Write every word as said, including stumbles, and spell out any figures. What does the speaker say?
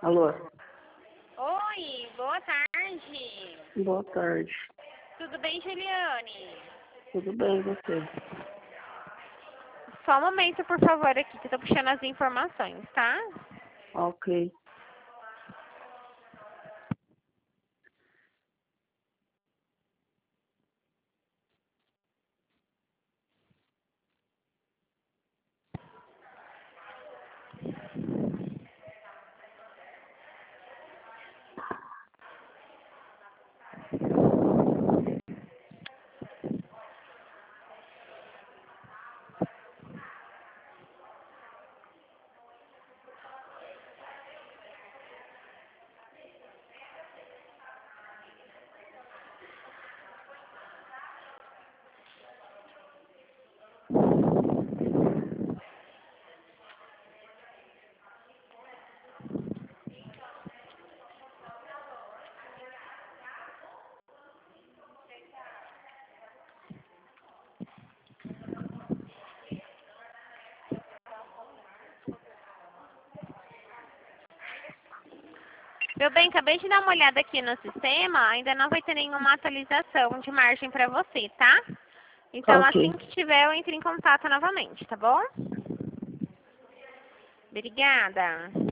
Alô? Oi, boa tarde. Boa tarde. Tudo bem, Juliane? Tudo bem, e você? Só um momento, por favor, aqui, que eu tô puxando as informações, tá? Ok. Meu bem, acabei de dar uma olhada aqui no sistema, ainda não vai ter nenhuma atualização de margem pra você, tá? Então, assim Ok. que tiver, eu entro em contato novamente, tá bom? Obrigada.